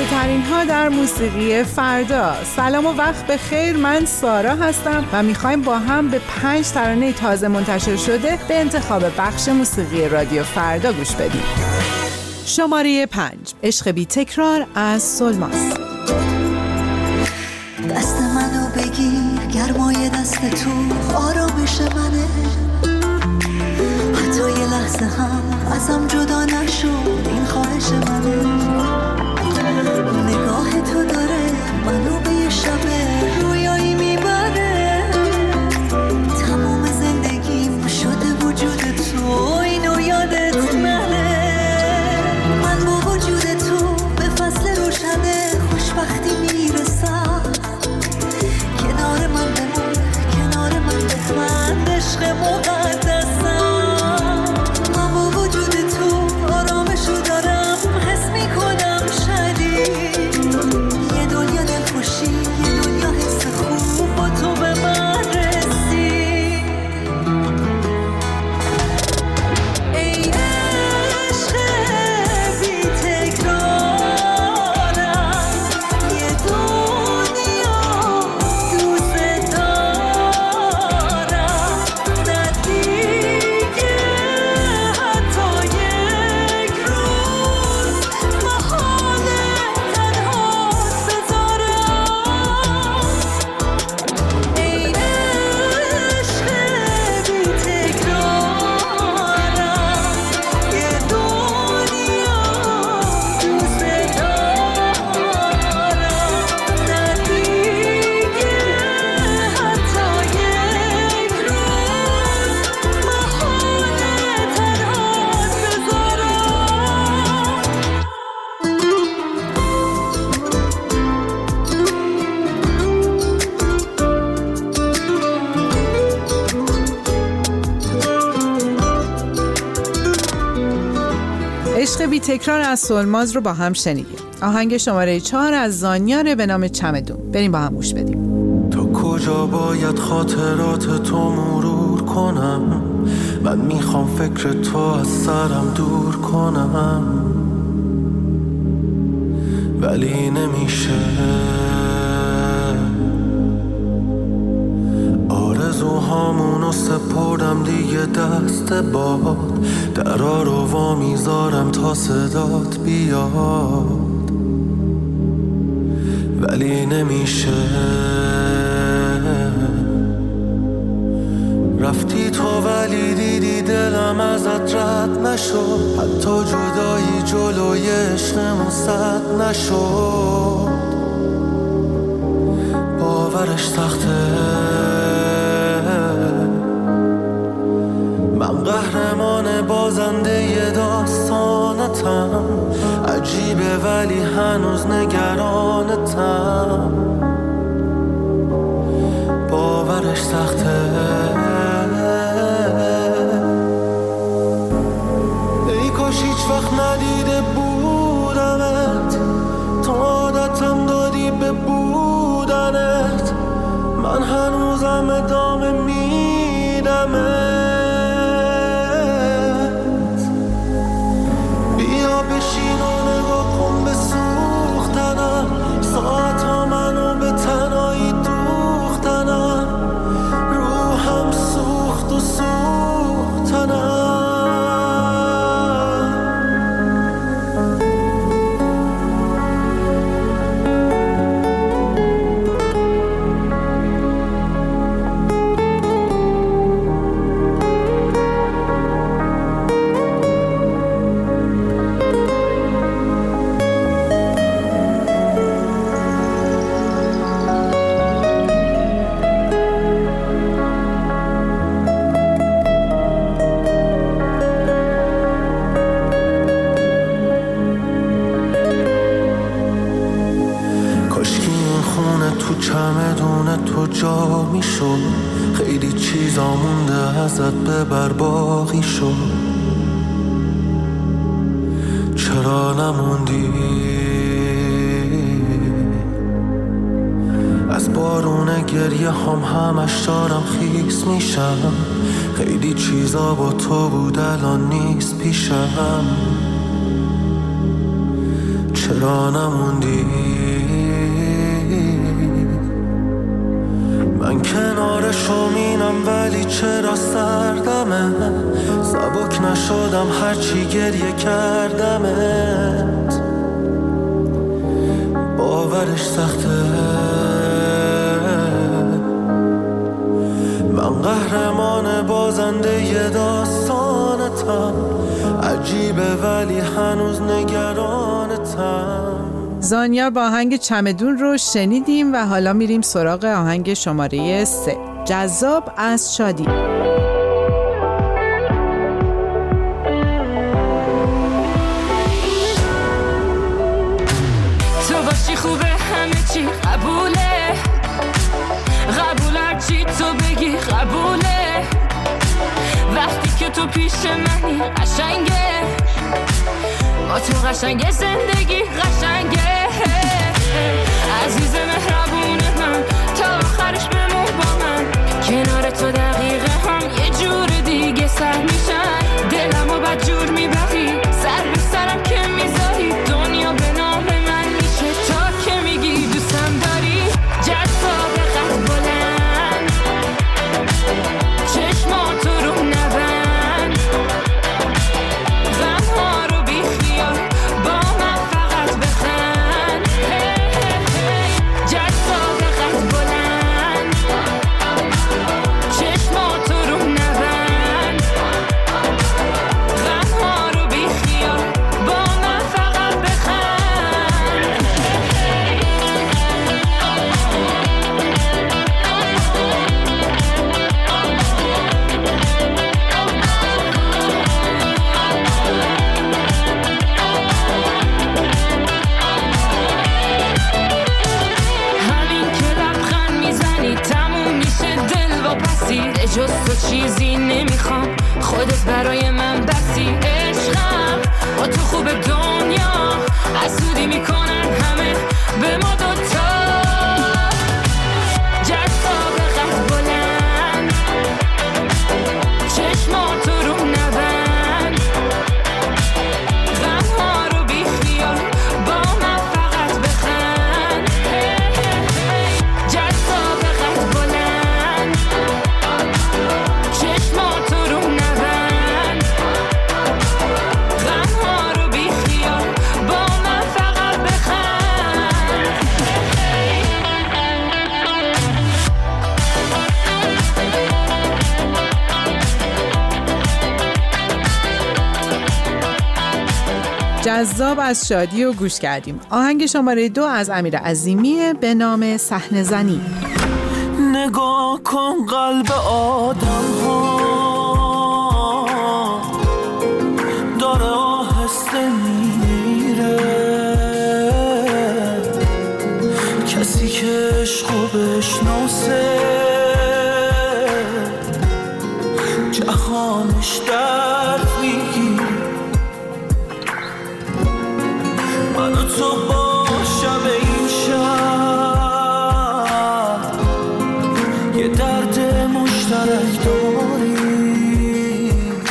ترین ها در موسیقی فردا. سلام و وقت بخیر، من سارا هستم و میخوایم با هم به 5 ترانه تازه منتشر شده به انتخاب بخش موسیقی رادیو فردا گوش بدیم. شماره 5، عشق بی تکرار از سلماس. دست منو بگیر، گرمای دست تو آرامش منه، حتی یه لحظه هم ازم جدا نشو، این خواهش منه. نگاه تو داره منو به یه شب رویایی میبره، تمام زندگیم شده وجود تو، اینو یادت نره. من با وجود تو به فصل روشن خوشبختی میرسم، کنار من بمون، کنار من بخند، عشق مقدسم. من با وجود تو آرامشو دارم، حس میکنم شدید، یه دنیا دلخوشی، یه دنیا حس خوب با تو به من رسید. ای عشق بی تکرارم، یه دنیا دوست دارم، نه دیگه حتی یک روز محاله تنهات بذارم. ای عشق بی تکرارم، یه دنیا دوست دارم، نه دیگه حتی یک روز محاله تنهات عشق بی تکرار از سلماس رو با هم شنیدیم. آهنگ شماره 4 از زانیاره به نام چمدون. بریم با هم گوش بدیم. تا کجا باید خاطرات تو مرور کنم؟ من میخوام فکر تو از سرم دور کنم، ولی نمیشه. آرزوهامونو سپردم دیگه دست باد، درا رو وا میذارم تا صدات بیاد، ولی نمیشه. رفتی تو ولی دیدی دلم ازت رد نشد، حتی جدایی جلوی عشقمون سد نشد. باورش سخته، من قهرمان بازنده ی داستانتم، عجیبه ولی هنوز نگرانتم. باورش سخته، ای کاش هیچ وقت ندیده بودمت، تا عادتم دادی به بودنت، من هنوزم ادامه میدمت. بیا بشین و نگاه کن به سوختنم، ساعت ها منو به تنهایی دوختنم، روحم سوخت و سوختنم. چمدون تو جا میشد، خیلی چیزا مونده ازت ببر باقی شد. چرا نموندی؟ از بارون گریه همش دارم خیس میشم، خیلی چیزا با تو بود الان نیست پیشم. چرا نموندی؟ من کنار شومینم ولی چرا سردمه؟ سبک نشدم هرچی گریه کردمت. باورش سخته من قهرمان بازنده ی داستانتم. عجیبه ولی هنوز نگرانتم. زانیار با آهنگ چمدون رو شنیدیم و حالا میریم سراغ آهنگ شماره 3 جذاب از شادی. تو باشی خوبه همه چی قبوله، قبول هرچی تو بگی قبوله. وقتی که تو پیش منی قشنگه، با تو قشنگه زندگی قشنگه. عزیز مهربون من تا آخرش بمون با من، کنار تو دقیقه هم یه جور دیگه سر میشن. دلمو بد جور میبری، سر به سرم که میذاری. دنیا به نام من میشه تا که میگی دوستم داری. جذاب قد بلند، چشماتو رو نبند. غمها رو بی خیال با من فقط بخند. جذاب قد بلند، چشماتو رو نبند. غمها رو بی خیال با من فقط بخند. همین که لبخند میزنی تموم میشه دل و پسی. جز تو چیزی نمیخوام، خودت برای من بسی. عشقم با تو خوب دنیا حسودی میکنن همه به ما دوتا. جذاب قد بلند، چشماتو رو نبند. غمها رو بی خیال با من فقط بخند. جذاب قد بلند، چشماتو رو نبند. غمها رو بی خیال با من فقط بخند. جذاب از شادی رو گوش کردیم. آهنگ شماره 2 از امیر عظیمی به نام صحنه زنی. نگاه کن قلب آدم ها داره آهسته میره. کسی که عشقو بشناسه جهانش درد میگیره. من و تو با شب این شب یه درد مشترک داریم.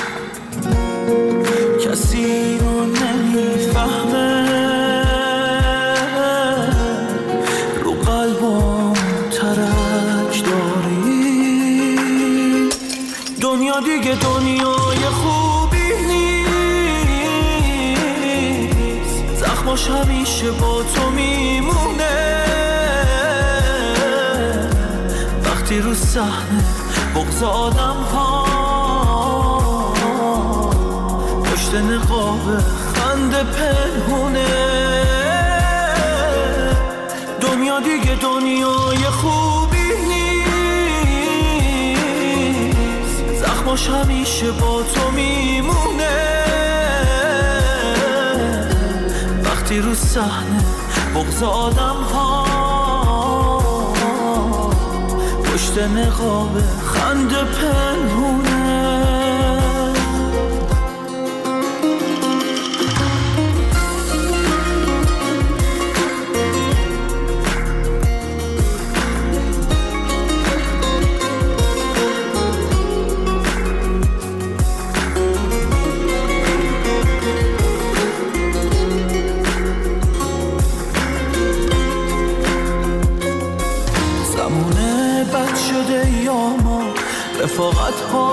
کسی رو نمیفهمه، رو قلبم ترک داریم. دنیا دیگه دنیای خوبی نیست، زخماش همیشه با تو میمونه. وقتی رو صحنه بغض آدم ها پشت نقاب خنده پنهونه. دنیا دیگه دنیای خوبی نیست، زخماش همیشه با تو میمونه. وقتی رو صحنه بغض آدم ها پشت نقاب خنده پنهونه.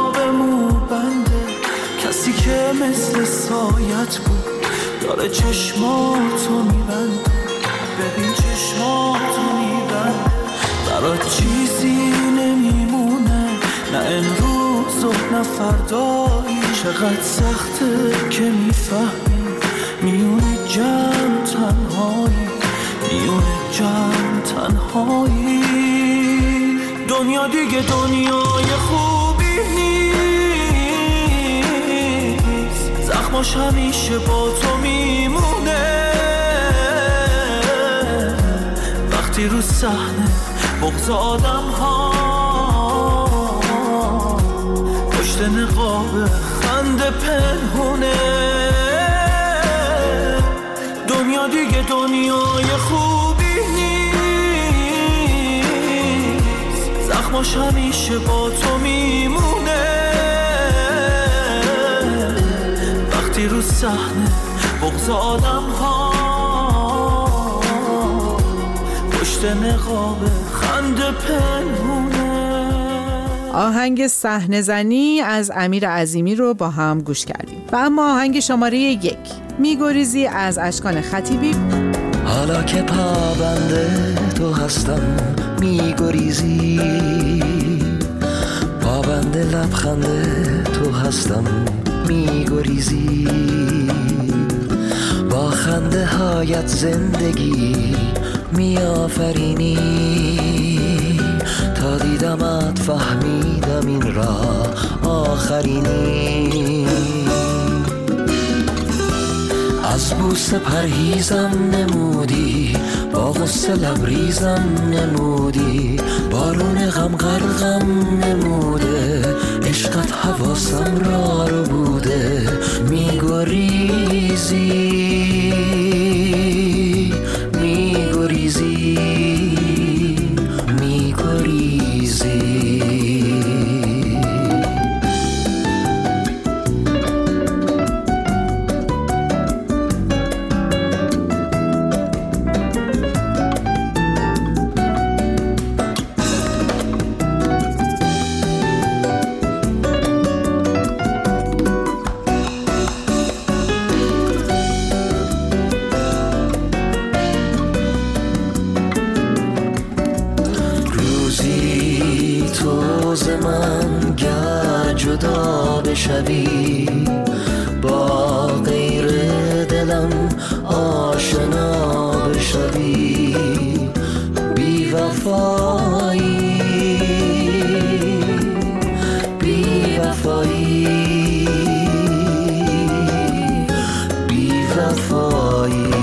آبمو بنده، کسی که مثل سایت بود داره چشماتو میبنده. ببین چشماتو میبنده، برات چیزی نمیمونه، نه امروز و نه فردایی. چقدر سخته که میفهمی میونه جمع تنهایی، میونه جمع تنهایی. دنیا دیگه دنیای خوبی نیست، زخماش همیشه با تو میمونه. وقتی رو صحنه بغض آدم ها پشت نقاب خنده پنهونه. دنیا دیگه دنیای خوبی نیست، زخماش همیشه با تو میمونه. وقتی رو صحنه بغض آدم ها پشت نقاب خنده پنهونه. آهنگ صحنه زنی از امیر عظیمی رو با هم گوش کردیم. و اما آهنگ شماره 1 میگریزی از اشکان خطیبی. حالا که پابنده تو هستم میگریزی، پابنده لبخنده تو هستم میگریزی. با خنده هایت زندگی میآفرینی، تا دیدمت فهمیدم این راه آخرینی. از بوسه پرهیزم نمودی، با غصه لبریزم نمودی، بارون غم غرقم نموده، عشقت حواسم را رو بوده. میگریزی میگریزی میگریزی. من گر جدا بشوی، با غیر دلم آشنا بشوی. بی وفایی بی وفایی بی وفایی.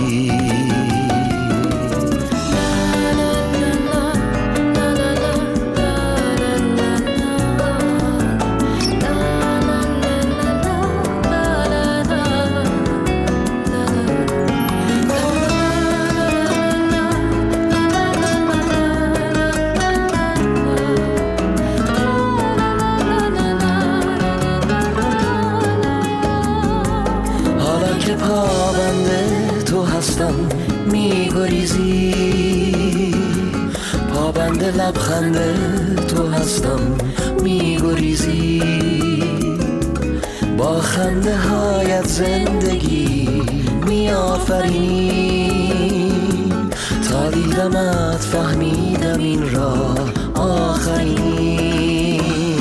پابنده تو هستم میگریزی، پابنده لبخنده تو هستم میگریزی. با خنده هایت زندگی میآفرینی، تا دیدمت فهمیدم این راه آخرینی.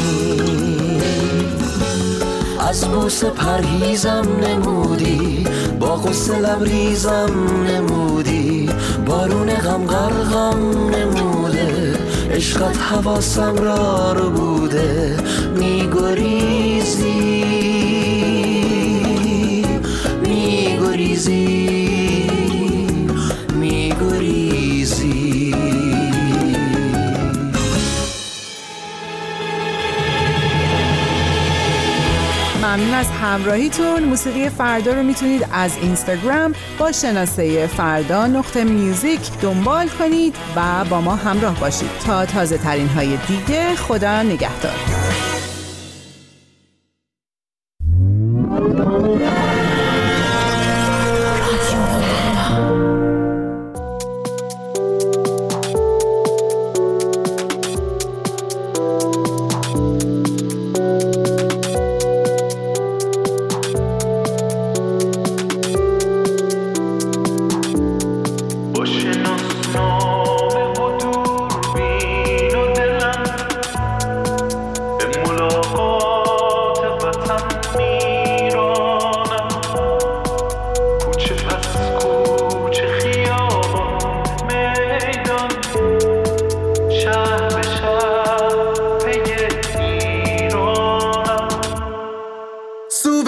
از بوسه پرهیزم نمودی، با غصه لبریزم نمودی، بارون غم غرقم نموده، عشقت حواسم را رو بوده. میگریزی میگریزی میگریزی. ممنون از همراهیتون. موسیقی فردا رو میتونید از اینستاگرام با شناسه فردا.music دنبال کنید و با ما همراه باشید تا تازه ترین های دیگه. خدا نگهدار.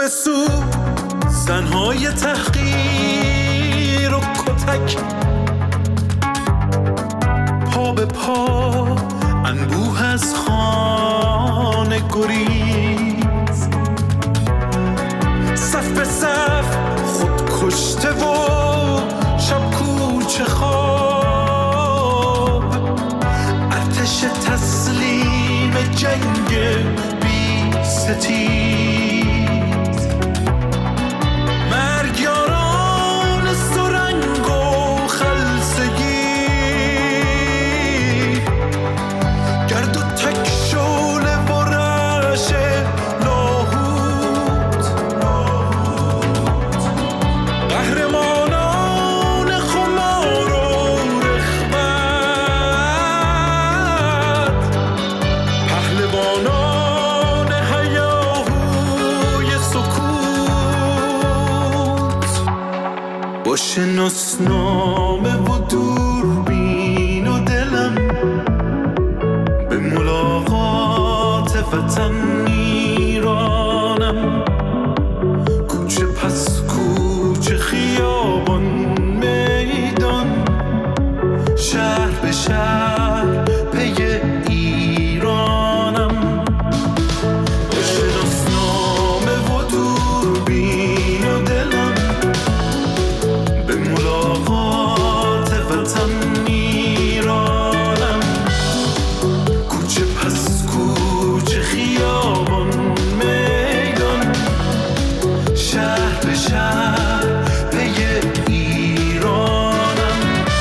به سو زنهای تحقیر و کتک، پا به پا انبوه از خانه گریز، صف به صف خود کشته و شب کوچه خواب، ارتش تسلیم جنگ بی ستیز، مرگیاران سرنگ و خلسگی، گرد و تک شعله و رعش لاهوت، قهرمانان خمار و رغبت، پهلوانان هیاهوی سکوت، با شناسنامه و دوربین و دلم به ملاقات وطن میرانم، کوچه پس کوچه، خیابان میدان، شهر به شهر پی ایرانم، با شناسنامه و دوربین و دلم به ملاقات وطن میرانم، کوچه پس کوچه، خیابان میدان، شهر به شهر پی ایرانم.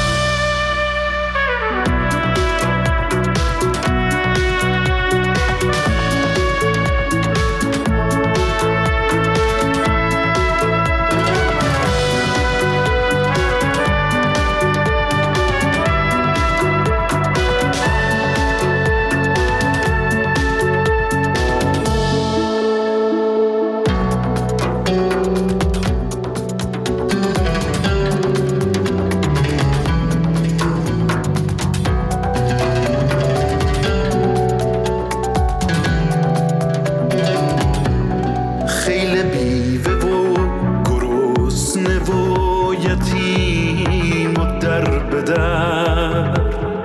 خیل بیوه و گرسنه و یتیم و در به در،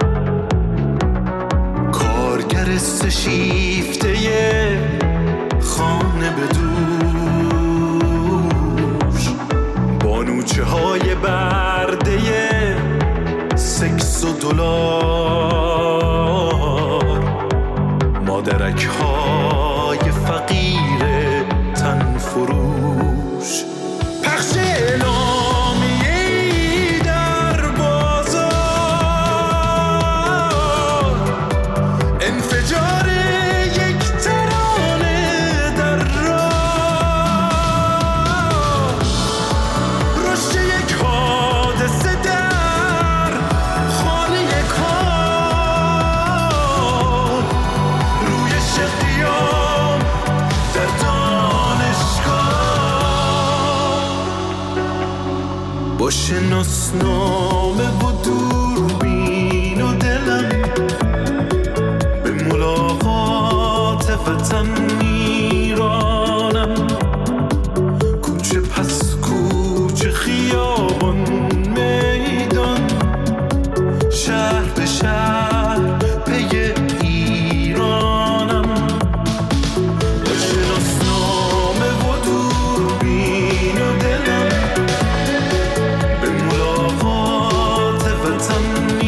کارگر سشیفته خانه به دوش، بانوچه های برده سکس و دلار، مادرک های فقیر تن فروش، پخش اعلامیه‌ای در بازار، انفجار یک ترانه در راه، رشد یک حادثه در خانه کار، رویش قیام در با شناسنامه و دوربین و دلم به ملاقات وطن میرانم، کوچه پس کوچه، خیابان میدان، شهر به شهر پی ایرانم، با شناسنامه و دوربین و دلم به ملاقات وطن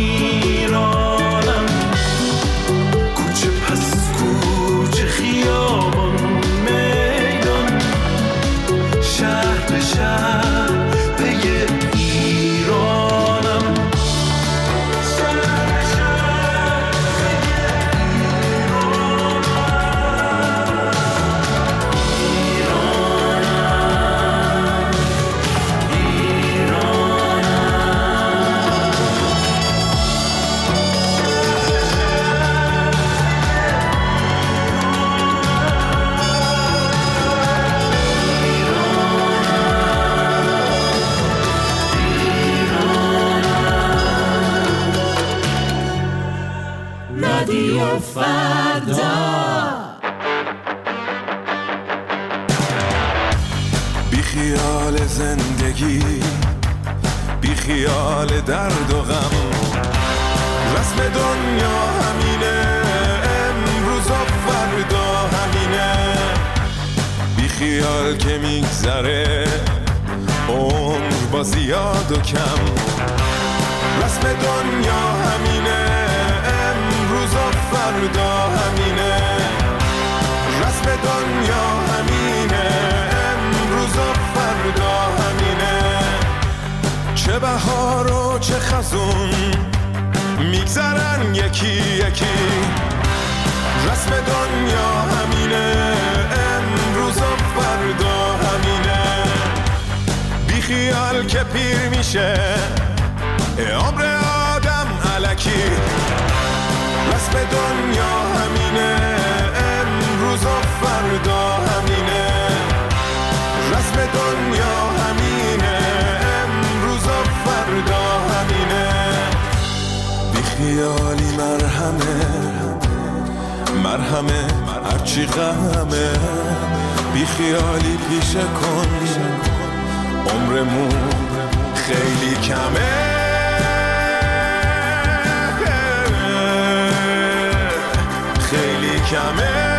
بی خیال زندگی، بی خیال درد و غم. رسم دنیا همینه، امروز و فردا همینه. بی خیال که میگذره عمر با زیاد و کم. رسم دنیا همینه، امروز و فردا همینه. رسم دنیا همینه، امروز و فردا همینه. چه بهار و چه خزون میگذرن یکی یکی. رسم دنیا همینه، امروز و فردا همینه. بی خیال که پیر میشه عمر آدم الکی. رسم دنیا همینه، امروز و فردا همینه. رسم دنیا همینه، امروز و فردا همینه. بی خیالی مرهمه هرچی غمه. بی خیالی پیشه کن، عمرمون خیلی کمه. خیلی کمه.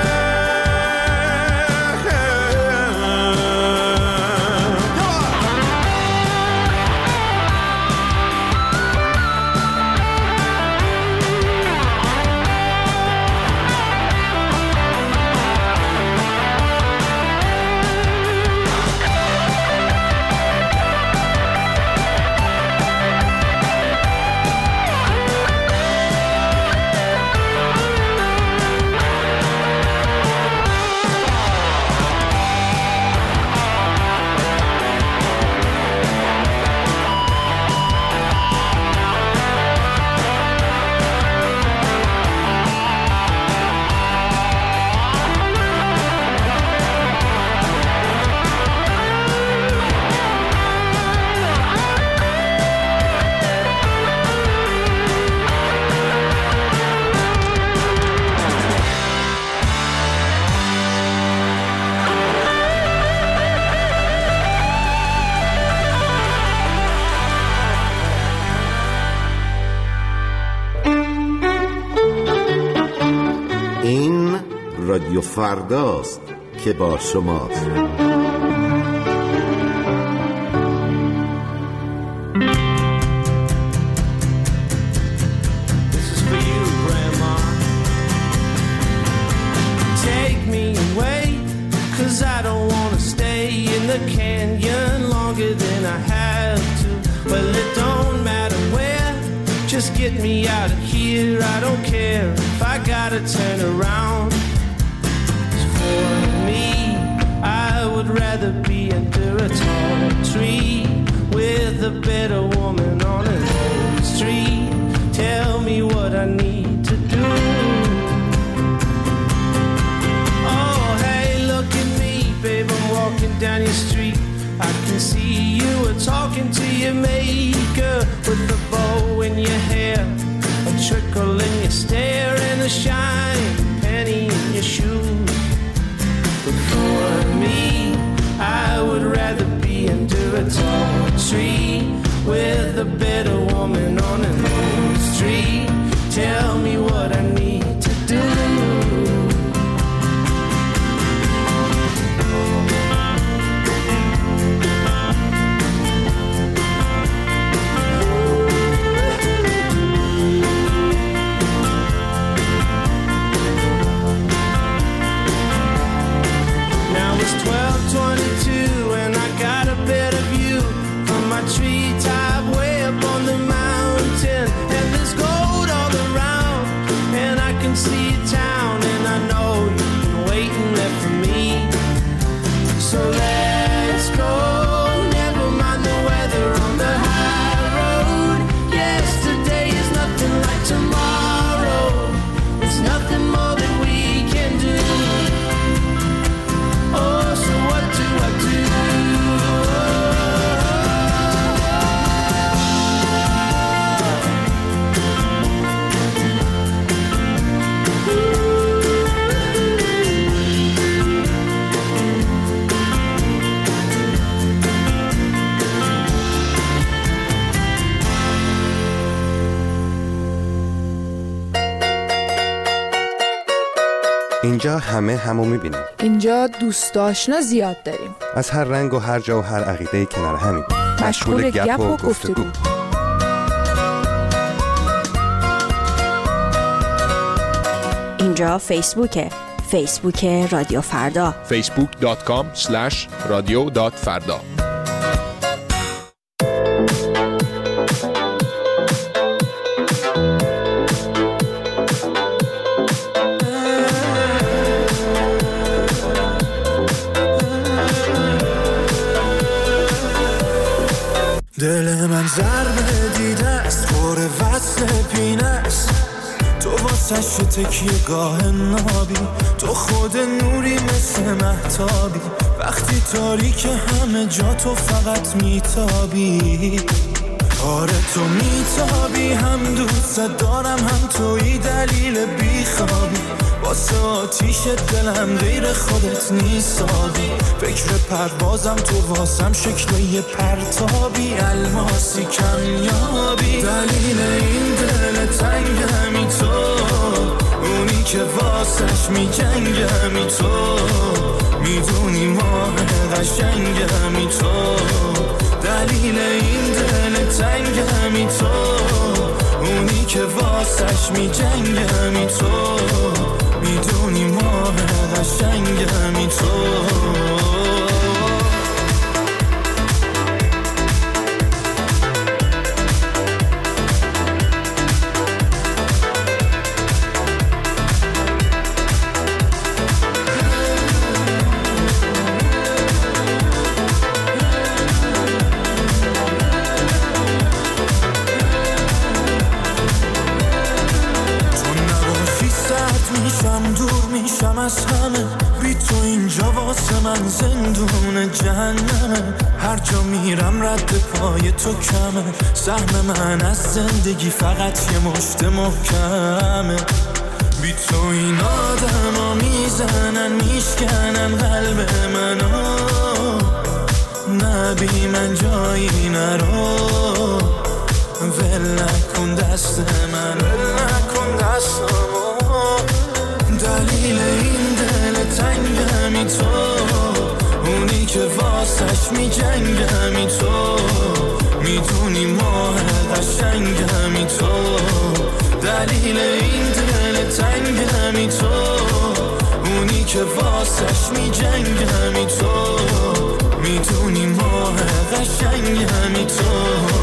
رادیو فرداست که با شماست. Just get me out of here, I don't care if I gotta turn around. For me, I would rather be under a tall tree with a better woman on an old street. Tell me what I need to do. Oh, hey, look at me, babe, I'm walking down your street. I can see you were talking to your maker with a bow in your hair, a trickle in your stare, and a shiny penny in your shoes. But for me, I would rather be under a tall tree with a better woman on an old street. Tell me what I need to do. Treetop way up on the mountain, and there's gold all around, and I can see town, and I know you've been waiting there for me. So let's go, never mind the weather on the high road. Yesterday is nothing like tomorrow. There's nothing more that we can do. Oh, so what to همه همو میبینیم. اینجا دوست آشنا زیاد داریم، از هر رنگ و هر جا و هر عقیده کنار همین، مشغول گپ و گفتگو. اینجا فیسبوک رادیو فردا، facebook.com/radio.farda. دل من ضربه دیده است، پر وصل پینه است، تو واسش تکیه گاه نابی، تو خود نوری مثل مهتابی، وقتی تاریک همه جا تو فقط میتابی. آره تو میتابی، هم دوست دارم هم توی دلیل بیخوابی، واسه آتیش دلم غیر خودت نیستابی، فکر پروازم تو واسم شکل یه پرتابی، الماسی کمیابی، دلیل این دل تنگمی تو، اونی که واسش میجنگمی تو، میدونی ماه قشنگمی تو، دلیل این دل تنگمی تو، اونی که واسش میجنگمی تو، میدونی ماه قشنگمی تو. از همه بی تو اینجا واسه من زندون جهنمه، هر جا میرم رد پای تو کمه، سهم من از زندگی فقط یه مشت محکمه، بی تو این آدم ها میزنن میشکنن قلب منو، نه بی من جایی نرو، ول نکن دست من، ول نکن دستمو، دلیل این دل تنگمی تو، اونی که واسش میجنگمی تو، میدونی ماه قشنگمی تو، دلیل این دل تنگمی تو، اونی که واسش میجنگمی تو، میدونی ماه قشنگمی تو.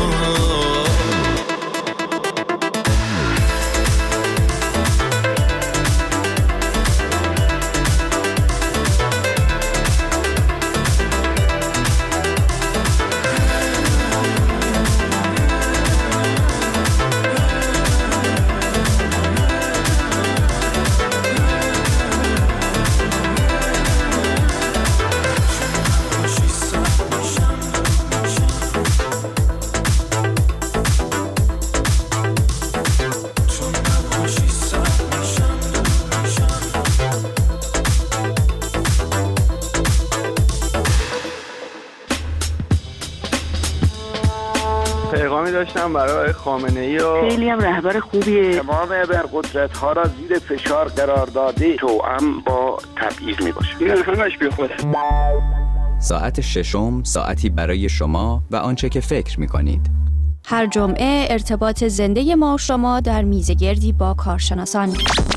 پیغامی داشتم برای خامنه‌ای و خیلی هم رهبر خوبیه، تمام ابرقدرت‌ها را زیر فشار قرار داده، توأم با تبعیض میباشه، این همش بیخوده. ساعت ششم، ساعتی برای شما و آنچه که فکر میکنید. هر جمعه ارتباط زنده ما و شما در میزگردی با کارشناسان.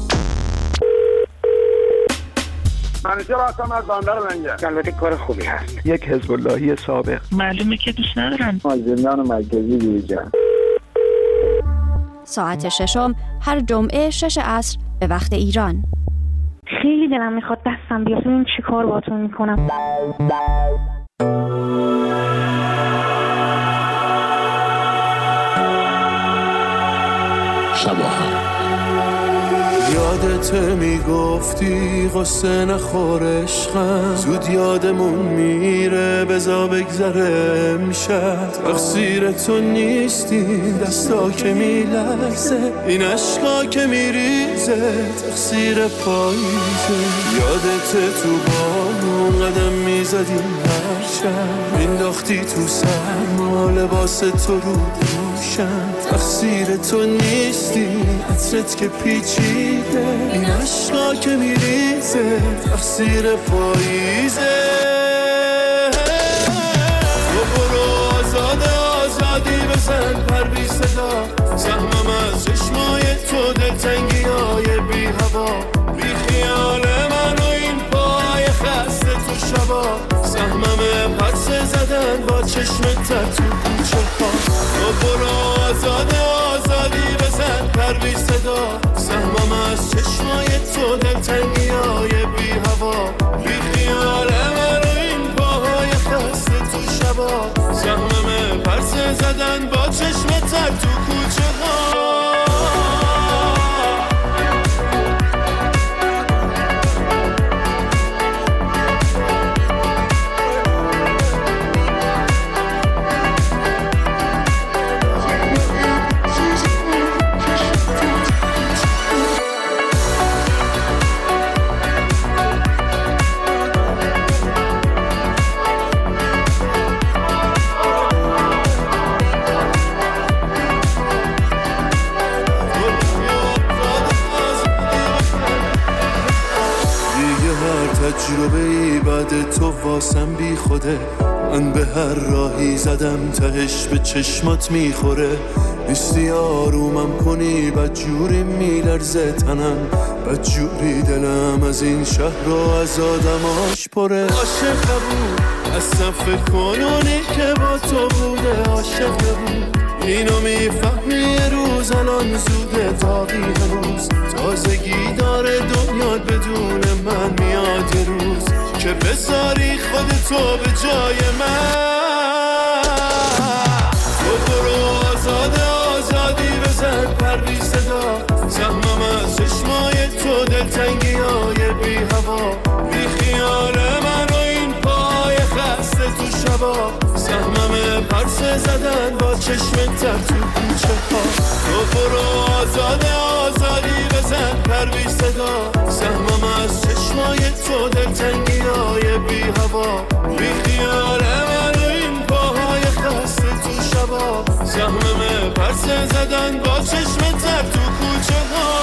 منیجر هستم از بندر لنگر. البته کار خوبی هست. یک حزب اللهی سابق. معلومه که دوست ندارن. زندان مرکزی بیرجان. ساعت ششم هر جمعه 6 عصر به وقت ایران. خیلی دلم میخواد دستم بیاد، این چی کار باهاتون میکنم. شباها یادت میگفتی قصه نخور عشقم، زود یادمون میره بزا بگذره امشب، تقصیر تو نیستی دستا که میلرزه، این عشقا که میریزه تقصیر پاییزه، یادت تو بامون قدم میزدیم هر شب، مینداختی تو سرما لباس تو رو دوشم. تقصیر تو نیستی عطرت که پیچیده، این عشقا که میریزه تقصیر پاییزه. تو برو آزادی بزن پر بی صدا، سهمم از چشمای تو دلتنگی های بی هوا، بی خیال من و این پای خسته تو شبا، سهمم پرسه زدن با چشمت تو کوچه ها. تو برو آزادی بزن پر بی صدا، سهمم از چشمای تو دلتنگی های بی هوا، بی خیال من و این پای خسته تو شبا، سهمم پرسه زدن با چشمت تو کوچه ها. تجربه‌ای بعد تو واسم بی خوده، من به هر راهی زدم تهش به چشمات میخوره. نیستی آرومم کنی بدجوری میلرزه تنم، بدجوری دلم از این شهر و از آدماش پره. عاشق بود اصلا فکر کنونی که با تو بوده، عاشق بود اینو میفهمی یه روز الان زوده تاقی هنوز، تازگی داره دنیا بدون من میاد یه روز که بذاری خودتو به جای من. تو برو آزادی بزن پر بی صدا، سهمم از چشمای تو دلتنگی های بی هوا، بی خیال من و این پای خسته تو شبا، سهمم پرسه زدن با چشمت تو کوچه ها. تو برو آزادی بزن پر بی صدا، سهمم از چشمای تو دلتنگی های بی هوا، بی خیال من و این پاهای خسته تو شبا، سهمم پرسه زدن با چشمت تو کوچه ها.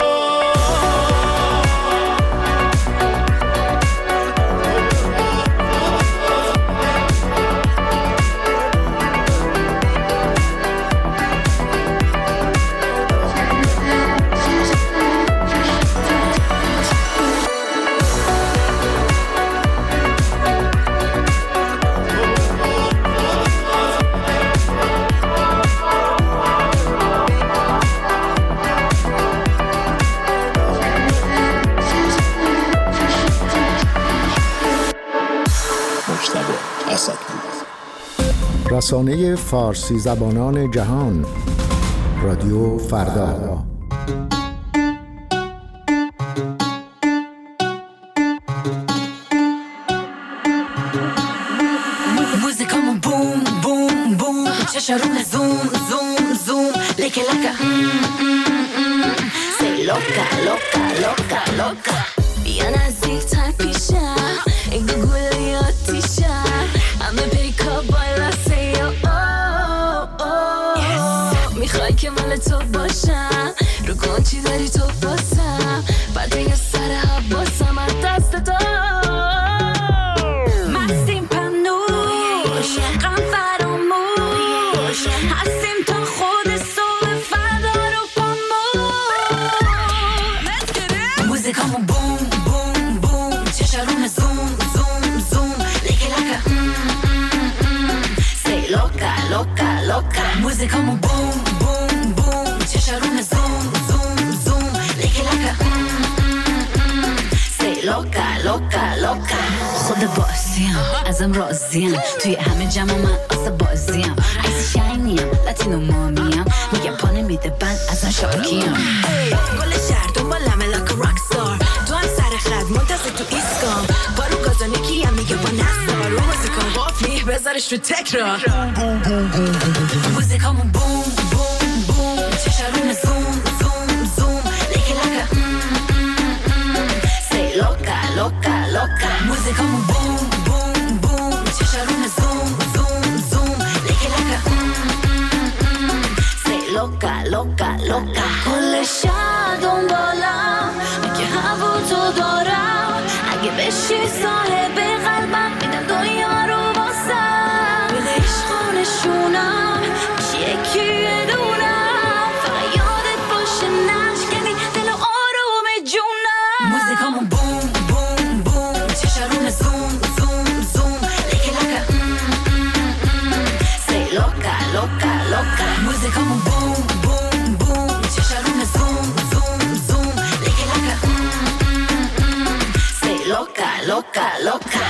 رسانه فارسی زبانان جهان، رادیو فردا. موزیکامون بوم بوم بوم، چشارون زوم زوم زوم، لکه لکه سی لوکا لوکا لوکا لوکا. بیا نزدیک تر پیشم، این گوگل آتیشم، همه پیکا بالا سی میخوای که مال تو باشم، رو کن چی داری تو باسم، بعد یه سر حباسم از دست تو. مستیم پنوش غم فراموش، هستیم تا خود صبح فردا رو پاموش. موزیکامون بوم بوم بوم، چشارون زوم زوم زوم، لکه لکه سی لوکا لوکا لوکا. موزیکامون بوم بوم بوم، چشارون زوم زوم زوم، لکه لکه سی لوکا لوکا لوکا. خود بازیم ازم راضیم، توی همه جمع من آسه بازیم، عیسی شاینیم لاتینو مامیم، میگم پا نمیده بند ازم شاکیم. گل شهر دنبالمه لاک راکستار، تو هم سر خد منتظر تو ایسکام، بارو گازانه کیم میگه با نستار، رو موزیکان قافلی بذارش رو تکرار. موزیکامون بوم بوم بوم، چشارون زوم زوم زوم، لکه لکه سی لوکا لوکا لوکا. موزیکامون بوم بوم بوم، loca, loca. کل شهر دنبالم اگه هوا تو دارم، اگه بشی صاحب قلبم میدم دنیا رو واسم. به عشقانشونم میشی یکی دونم، فقط یادت باشه نشکنی دل آروم جونم. موزیکامون بوم بوم بوم، چشارون زوم زوم زوم، لیکی لکه say loca, loca, loca. موزیکامون بوم بوم بوم، چشارون زوم زوم زوم، لیکی لکه say loca, loca, loca.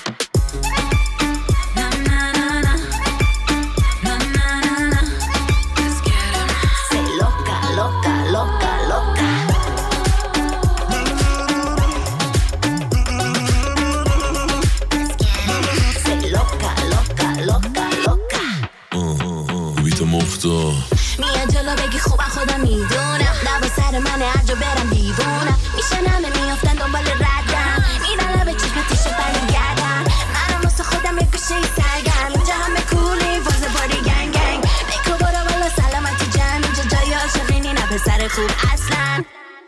میاد جلو بگی خوبم خودم میدونم، لبا سر منه هر جا برم دیوونم، میشن همه میافتن دنبال ردم، میرن لبه چشمتیشو برمیگردن، منم واسه خودم یه گوشه سرگرم، اینجا همه کولی واسه باری گنگ گنگ، بکو برو بالا سلامتی جمع، اینجا جای عاشقینی نه پسر خوب اصلا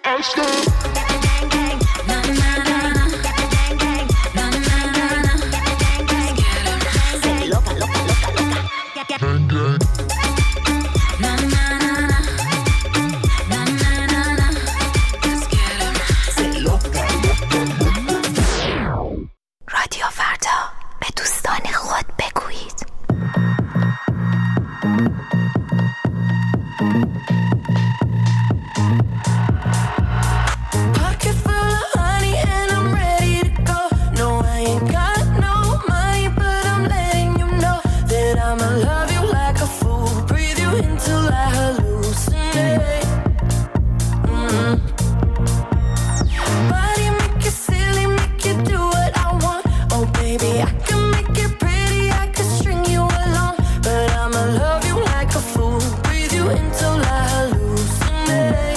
رادیو فردا، به دوستان خود بگویید. Pocket full of honey and I'm ready to go. No, I ain't got no money, but I'm letting you know that I'ma love you like a fool. Breathe you in till I hallucinate. Body make you silly, make you do what I want. Oh baby, I can make it pretty, I can string you along, but I'ma love you like a fool. Breathe you in till I hallucinate.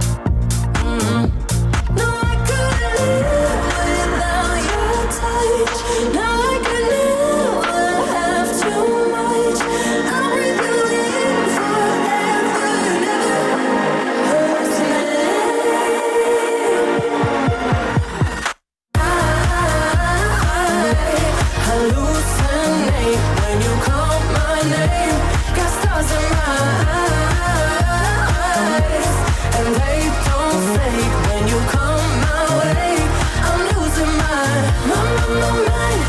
No, I couldn't live without your touch. No, I could never have too much. I'll breathe you in forever, never hallucinate when you call my name. Got stars in my eyes, and they don't fade when you come my way. I'm losing my mind,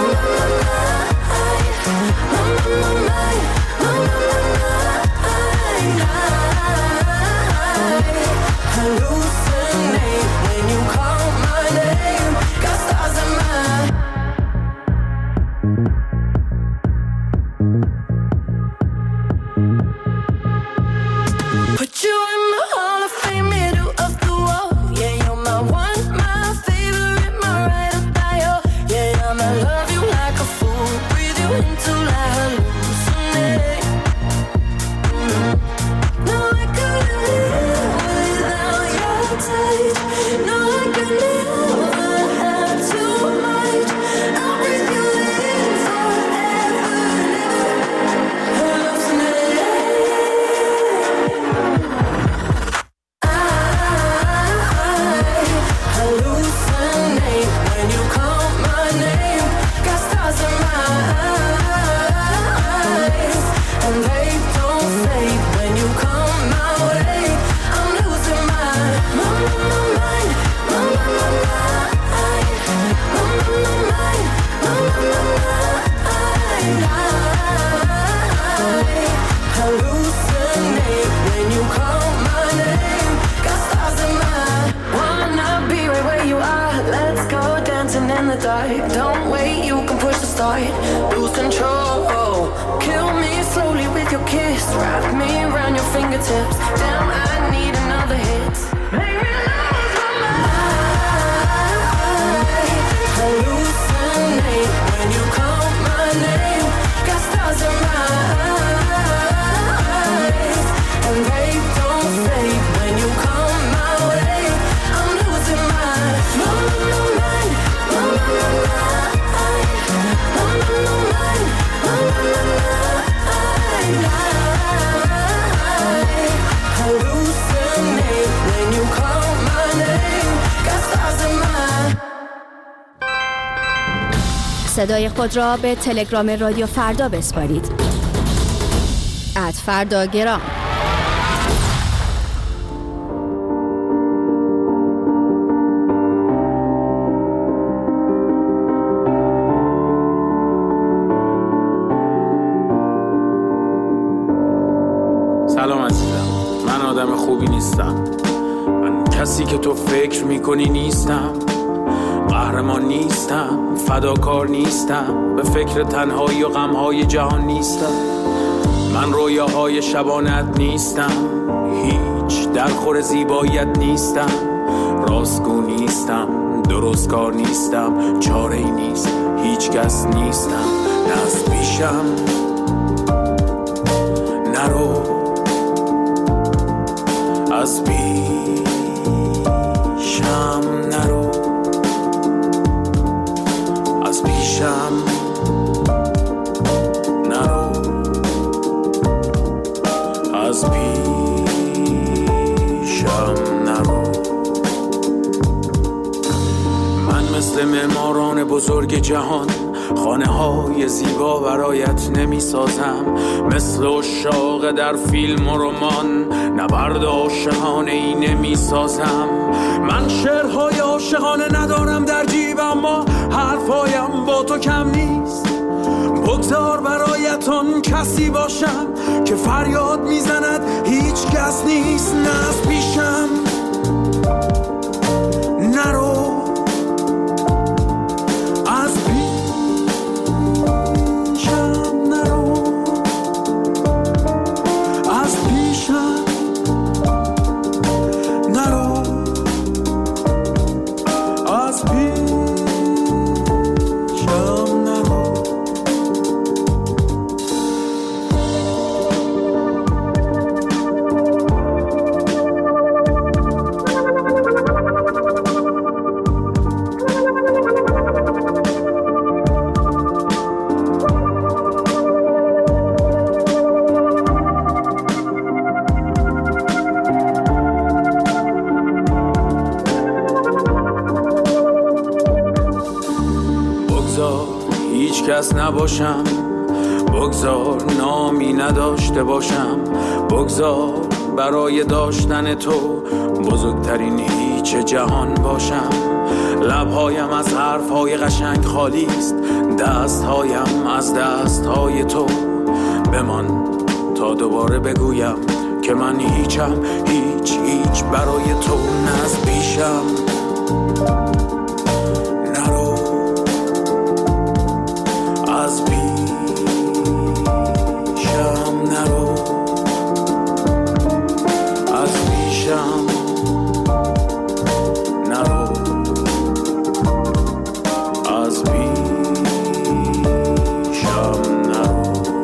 hallucinate when you call my name. Got stars in my put you in my Hall of Fame, middle of the wall. Yeah, you're my one, my favorite, my right up bio. Yeah, I'ma love you like a fool. Breathe you until I hallucinate. No, I couldn't live without your touch. No, I could never have too much. I'll breathe you in forever, never hallucinate. Hallucinate when you call my name. Got stars in my eyes, and they don't fade when you come my way. I'm losing my mind, hallucinate when you call my name. Got stars in my wanna be right where you are. Let's go dancing in the dark. Don't wait, you can push the start. Lose control, kill me slowly with your kiss. Wrap me around your fingertips. Damn, I need another hit. Make me lose my mind. Hallucinate when you call my name. Got stars in my eyes, and they don't fade when you come my way. I'm losing my mind. صدای خود را به تلگرام رادیو فردا بسپارید. @فرداگرام. سلام عزیزم، من آدم خوبی نیستم. من کسی که تو فکر میکنی نیستم. قهرمان نیستم، فداکار نیستم، به فکر تنهایی و غمهای جهان نیستم. من رویاهای شبانت نیستم، هیچ درخور زیباییت نیستم. راستگو نیستم، درستکار نیستم، چاره‌ای نیست، هیچ کس نیستم. نه از پیشم نرو، از پیشم نرو، از پیشم نرو، از پیشم نرو. من مثل معماران بزرگ جهان خانه های زیبا برایت نمی سازم. مثل عشاق در فیلم و رمان نبرد عاشقانه ای نمی سازم. من شعرهای عاشقانه ندارم در جیب، اما حرفایم با تو کم نیست. بگذار برایتون کسی باشم که فریاد میزند هیچ کس نیست. نه از پیشم نرو، از پیشم نرو، از پیشم نرو، از پیشم نرو. هیچ کس نباشم، بگذار نامی نداشته باشم، بگذار برای داشتن تو بزرگترین هیچ جهان باشم. لبهایم از حرفهای قشنگ خالی است، دستهایم از دستهای تو. بمان تا دوباره بگویم که من هیچم، هیچ برای تو. نه از پیشم نرو، از پیشم نرو، از پیشم نرو، از پیشم نرو.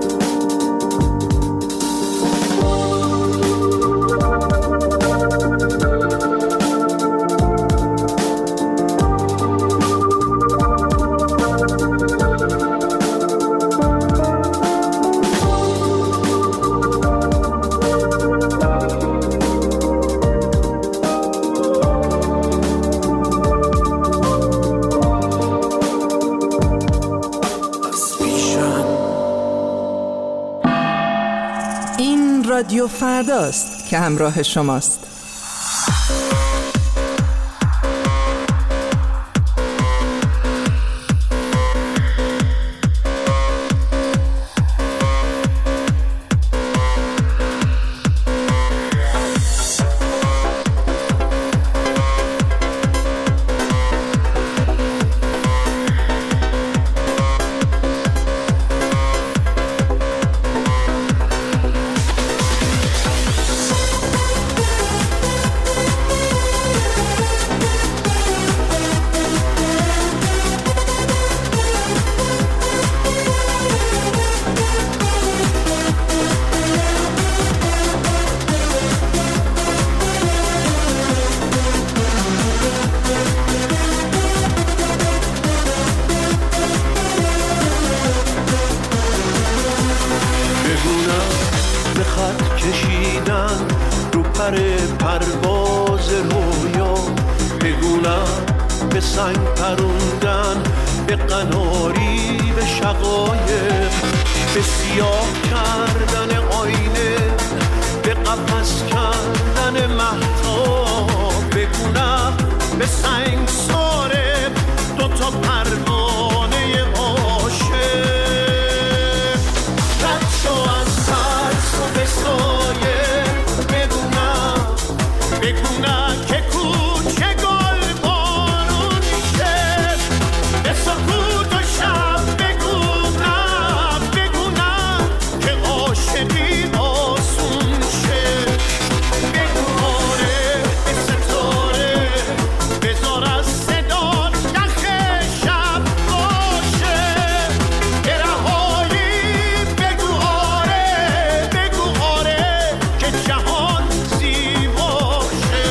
رادیو فرداست که همراه شماست. پرواز رویا بگونم به سنگ پروندن به قناری به شقایق، به سیاه کردن آینه، به قفس کردن مهتاب، بگو نه به سنگساره دوتا پروانه عاشق. رد شو از ترس و به سایه، بگو نه که کوچه گل بارون میشه، به سکوت و شب بگو نه که عاشقی آسون شه. بگو آره به ستاره، بذار از صدا نخ شب باشه، به رهایی بگو آره که جهان زیباشه.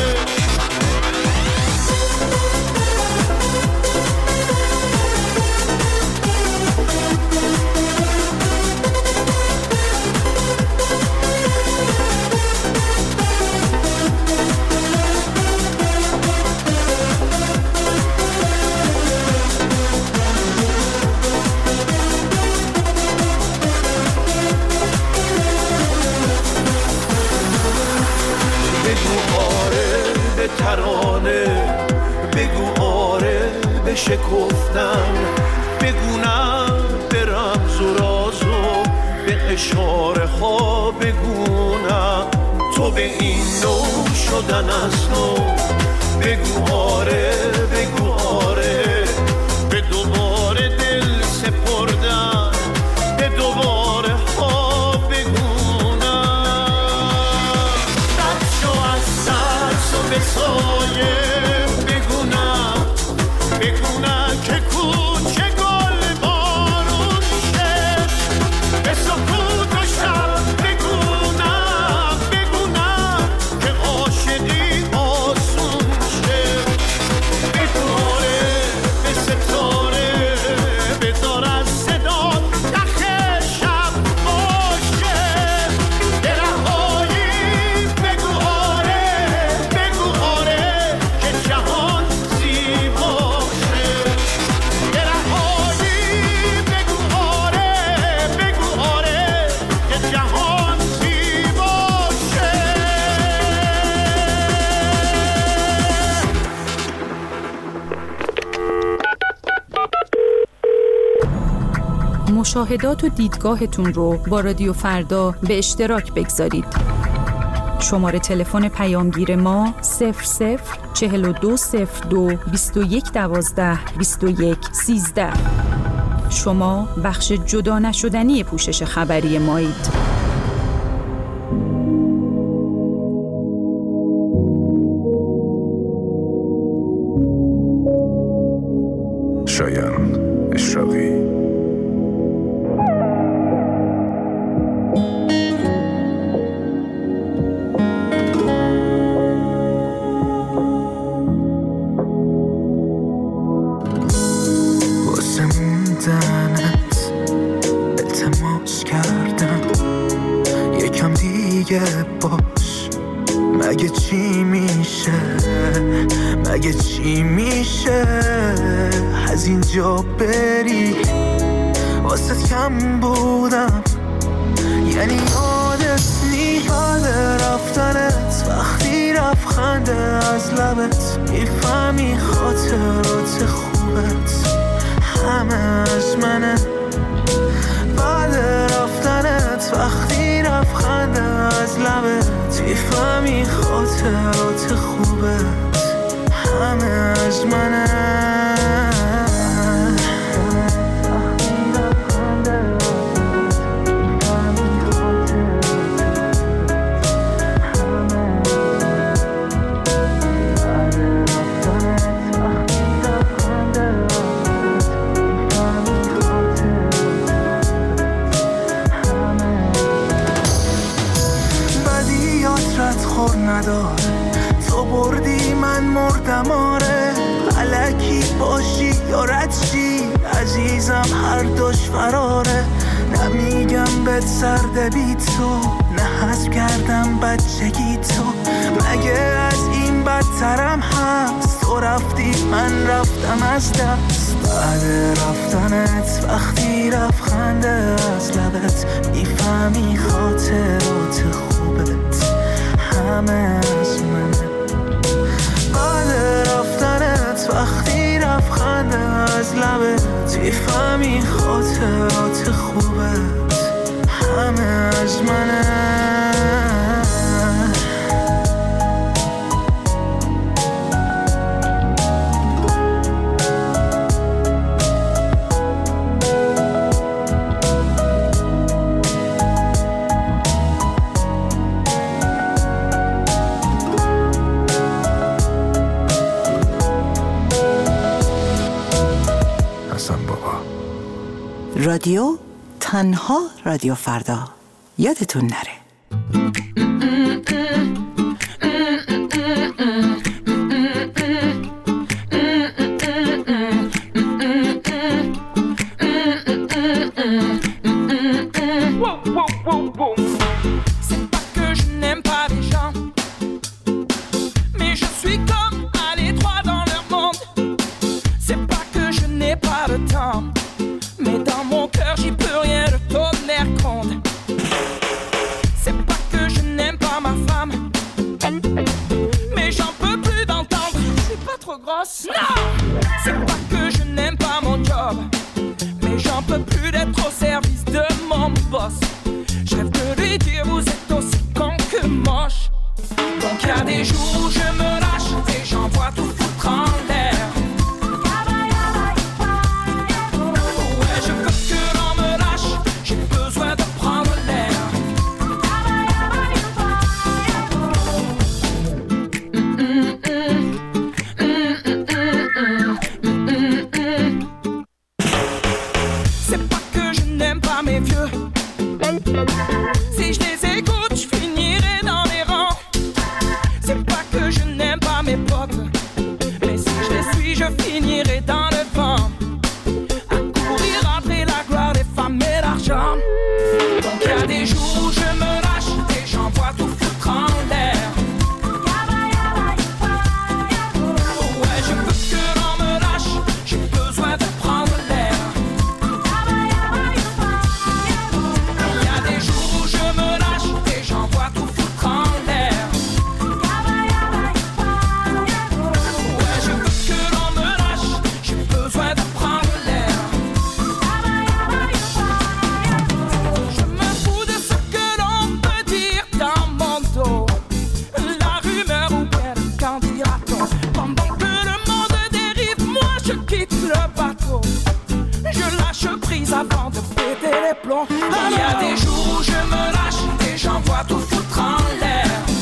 بگو آره به ترانه، بگو آره به شکفتن، بگو نه به رمز و راز و به اشاره ها، بگو نه تو به این نوع شدن از نو. بگو آره به دوباره دل سپردن، به دوباره ها بگو نه. رد شو از ترس و به سایه، بگو نه که کوچه گل بارون میشه، به سکوت و شب بگو نه که عاشقی آسون شه. بگو آره به ستاره، بذار از صدا نخ شب باشه، به رهایی بگو آره که جهان زیباشه. به رهایی بگو آره که جهان زیباشه. مشاهدات و دیدگاهتون رو با رادیو فردا به اشتراک بگذارید. شماره تلفن پیامگیر ما 004202 2112 2113. شما بخش جدا نشدنی پوشش خبری مایید. شایان اشراقی. التماس کردم یکم دیگه باش، مگه چی میشه از اینجا بری؟ واسه کم بودم، یعنی یاد رفتنت وقتی رفخنده از لبت، میفهمی خاطرات خوبت همه از منه. بعد رفتنت وقتی رفخنده از لبت، میفهمی خاطرات خوبت همه از منه. نداره تو بردی من مردم، آره الکی باشی یا رد شی عزیزم هر دوش فراره. نمیگم بهت سرده بی تو، نه حذف کردم بچگی تو، مگه از این بدترم هست؟ تو رفتی من رفتم از دست، بعد رفتنت وقتی لبخند از لبت میفهمی خاطرات خوبت همه از منه. بعد رفتنت وقتی لبخند از لبت میفهمی خاطرات خوبت همه از منه. رادیو تنها رادیو فردا، یادتون نره. Il y a des jours où je me lâche et j'envoie tout foutre en l'air.